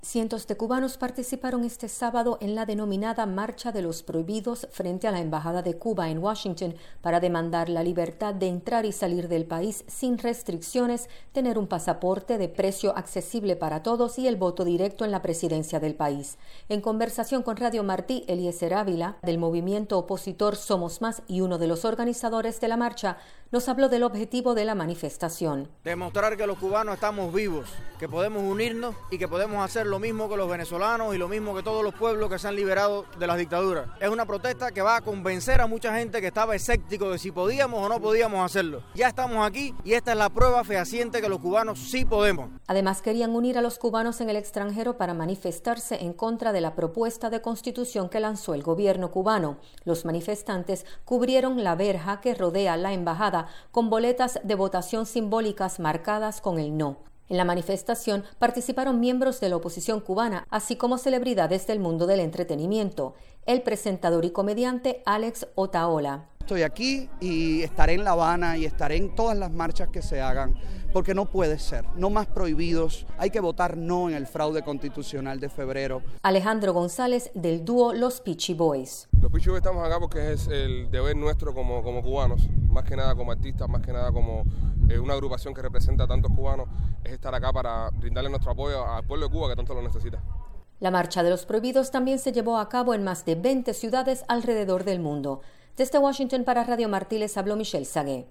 Cientos de cubanos participaron este sábado en la denominada Marcha de los Prohibidos frente a la Embajada de Cuba en Washington para demandar la libertad de entrar y salir del país sin restricciones, tener un pasaporte de precio accesible para todos y el voto directo en la presidencia del país. En conversación con Radio Martí, Eliezer Ávila, del movimiento opositor Somos Más y uno de los organizadores de la marcha, nos habló del objetivo de la manifestación. Demostrar que los cubanos estamos vivos, que podemos unirnos y que podemos hacer lo mismo que los venezolanos y lo mismo que todos los pueblos que se han liberado de las dictaduras. Es una protesta que va a convencer a mucha gente que estaba escéptico de si podíamos o no podíamos hacerlo. Ya estamos aquí y esta es la prueba fehaciente que los cubanos sí podemos. Además, querían unir a los cubanos en el extranjero para manifestarse en contra de la propuesta de constitución que lanzó el gobierno cubano. Los manifestantes cubrieron la verja que rodea la embajada con boletas de votación simbólicas marcadas con el no. En la manifestación participaron miembros de la oposición cubana, así como celebridades del mundo del entretenimiento. El presentador y comediante Alex Otaola. Estoy aquí y estaré en La Habana y estaré en todas las marchas que se hagan, porque no puede ser, no más prohibidos, hay que votar no en el fraude constitucional de febrero. Alejandro González, del dúo Los Peachy Boys. Los Peachy Boys estamos acá porque es el deber nuestro como cubanos, más que nada como artistas, más que nada como una agrupación que representa a tantos cubanos, es estar acá para brindarle nuestro apoyo al pueblo de Cuba que tanto lo necesita. La Marcha de los Prohibidos también se llevó a cabo en más de 20 ciudades alrededor del mundo. Desde Washington para Radio Martí les habló Michelle Sagué.